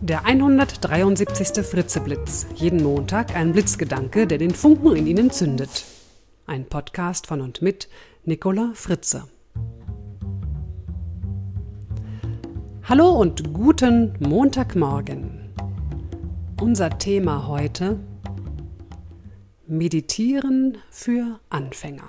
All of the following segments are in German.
Der 173. Fritzeblitz. Jeden Montag ein Blitzgedanke, der den Funken in Ihnen zündet. Ein Podcast von und mit Nicola Fritze. Hallo und guten Montagmorgen. Unser Thema heute: Meditieren für Anfänger.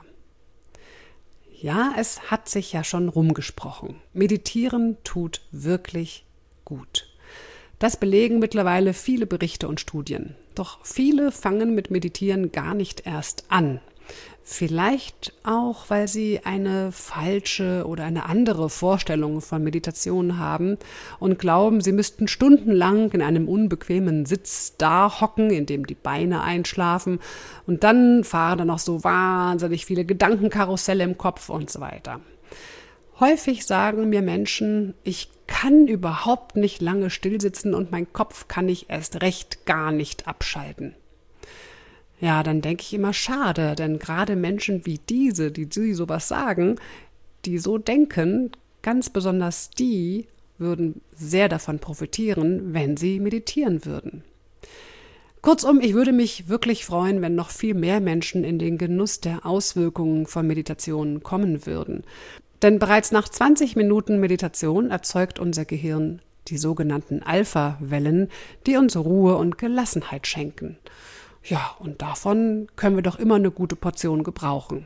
Ja, es hat sich ja schon rumgesprochen. Meditieren tut wirklich gut. Das belegen mittlerweile viele Berichte und Studien. Doch viele fangen mit Meditieren gar nicht erst an. Vielleicht auch, weil sie eine falsche oder eine andere Vorstellung von Meditation haben und glauben, sie müssten stundenlang in einem unbequemen Sitz da hocken, in dem die Beine einschlafen, und dann fahren da noch so wahnsinnig viele Gedankenkarusselle im Kopf und so weiter. Häufig sagen mir Menschen, ich kann überhaupt nicht lange stillsitzen und mein Kopf kann ich erst recht gar nicht abschalten. Ja, dann denke ich immer, schade, denn gerade Menschen wie diese, die sowas sagen, die so denken, ganz besonders die, würden sehr davon profitieren, wenn sie meditieren würden. Kurzum, ich würde mich wirklich freuen, wenn noch viel mehr Menschen in den Genuss der Auswirkungen von Meditationen kommen würden. Denn bereits nach 20 Minuten Meditation erzeugt unser Gehirn die sogenannten Alpha-Wellen, die uns Ruhe und Gelassenheit schenken. Ja, und davon können wir doch immer eine gute Portion gebrauchen.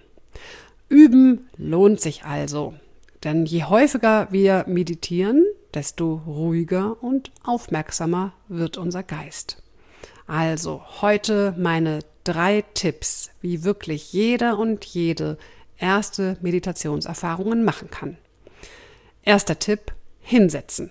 Üben lohnt sich also, denn je häufiger wir meditieren, desto ruhiger und aufmerksamer wird unser Geist. Also heute meine 3 Tipps, wie wirklich jeder und jede erste Meditationserfahrungen machen kann. Erster Tipp: hinsetzen.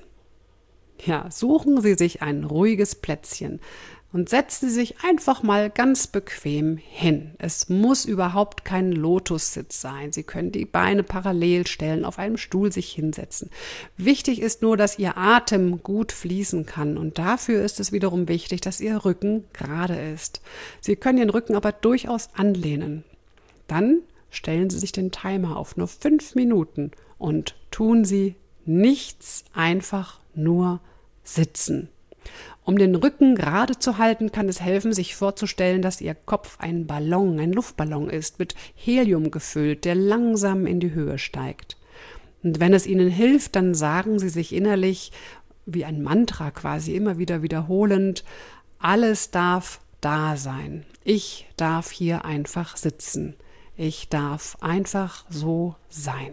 Ja, suchen Sie sich ein ruhiges Plätzchen und setzen Sie sich einfach mal ganz bequem hin. Es muss überhaupt kein Lotussitz sein. Sie können die Beine parallel stellen, auf einem Stuhl sich hinsetzen. Wichtig ist nur, dass Ihr Atem gut fließen kann, und dafür ist es wiederum wichtig, dass Ihr Rücken gerade ist. Sie können Ihren Rücken aber durchaus anlehnen. Dann stellen Sie sich den Timer auf nur 5 Minuten und tun Sie nichts, einfach nur sitzen. Um den Rücken gerade zu halten, kann es helfen, sich vorzustellen, dass Ihr Kopf ein Ballon, ein Luftballon ist, mit Helium gefüllt, der langsam in die Höhe steigt. Und wenn es Ihnen hilft, dann sagen Sie sich innerlich, wie ein Mantra quasi, immer wieder wiederholend: alles darf da sein. Ich darf hier einfach sitzen. Ich darf einfach so sein.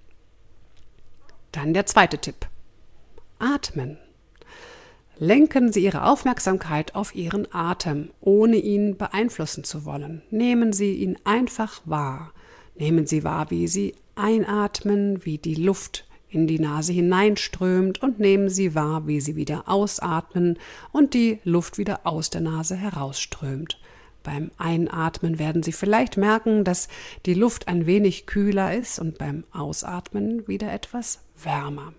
Dann der zweite Tipp: atmen. Lenken Sie Ihre Aufmerksamkeit auf Ihren Atem, ohne ihn beeinflussen zu wollen. Nehmen Sie ihn einfach wahr. Nehmen Sie wahr, wie Sie einatmen, wie die Luft in die Nase hineinströmt, und nehmen Sie wahr, wie Sie wieder ausatmen und die Luft wieder aus der Nase herausströmt. Beim Einatmen werden Sie vielleicht merken, dass die Luft ein wenig kühler ist und beim Ausatmen wieder etwas wärmer.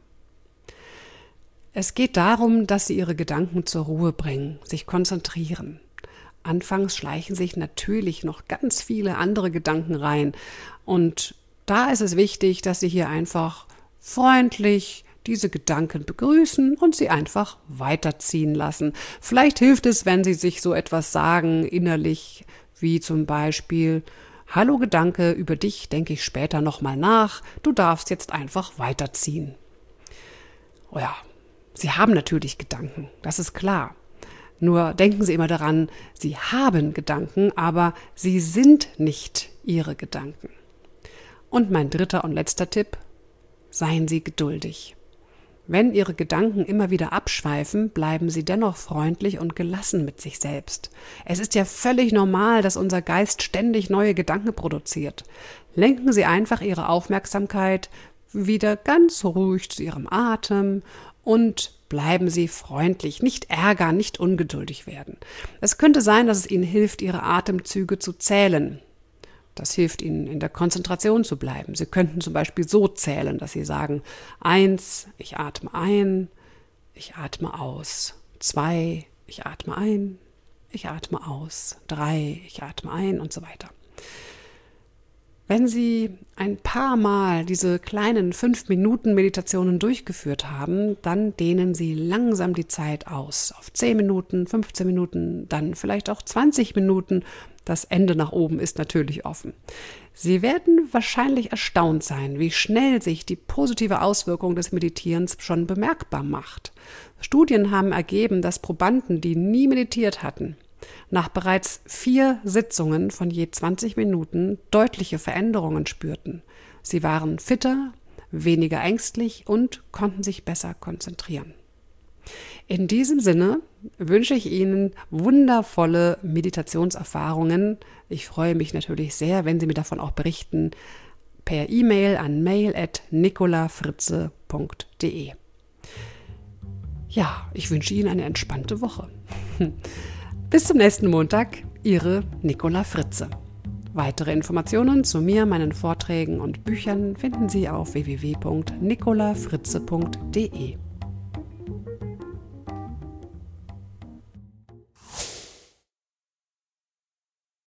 Es geht darum, dass Sie Ihre Gedanken zur Ruhe bringen, sich konzentrieren. Anfangs schleichen sich natürlich noch ganz viele andere Gedanken rein, und da ist es wichtig, dass Sie hier einfach freundlich diese Gedanken begrüßen und sie einfach weiterziehen lassen. Vielleicht hilft es, wenn Sie sich so etwas sagen innerlich, wie zum Beispiel: Hallo Gedanke, über dich denke ich später nochmal nach, du darfst jetzt einfach weiterziehen. Oh ja, Sie haben natürlich Gedanken, das ist klar. Nur denken Sie immer daran, Sie haben Gedanken, aber sie sind nicht Ihre Gedanken. Und mein dritter und letzter Tipp: seien Sie geduldig. Wenn Ihre Gedanken immer wieder abschweifen, bleiben Sie dennoch freundlich und gelassen mit sich selbst. Es ist ja völlig normal, dass unser Geist ständig neue Gedanken produziert. Lenken Sie einfach Ihre Aufmerksamkeit wieder ganz ruhig zu Ihrem Atem und bleiben Sie freundlich, nicht ärgern, nicht ungeduldig werden. Es könnte sein, dass es Ihnen hilft, Ihre Atemzüge zu zählen. Das hilft Ihnen, in der Konzentration zu bleiben. Sie könnten zum Beispiel so zählen, dass Sie sagen: 1, ich atme ein, ich atme aus. 2, ich atme ein, ich atme aus. 3, ich atme ein und so weiter. Wenn Sie ein paar Mal diese kleinen 5-Minuten-Meditationen durchgeführt haben, dann dehnen Sie langsam die Zeit aus. Auf 10 Minuten, 15 Minuten, dann vielleicht auch 20 Minuten. Das Ende nach oben ist natürlich offen. Sie werden wahrscheinlich erstaunt sein, wie schnell sich die positive Auswirkung des Meditierens schon bemerkbar macht. Studien haben ergeben, dass Probanden, die nie meditiert hatten, nach bereits 4 Sitzungen von je 20 Minuten deutliche Veränderungen spürten. Sie waren fitter, weniger ängstlich und konnten sich besser konzentrieren. In diesem Sinne wünsche ich Ihnen wundervolle Meditationserfahrungen. Ich freue mich natürlich sehr, wenn Sie mir davon auch berichten, per E-Mail an mail@nicolafritze.de. Ja, ich wünsche Ihnen eine entspannte Woche. Bis zum nächsten Montag, Ihre Nicola Fritze. Weitere Informationen zu mir, meinen Vorträgen und Büchern finden Sie auf www.nicolafritze.de.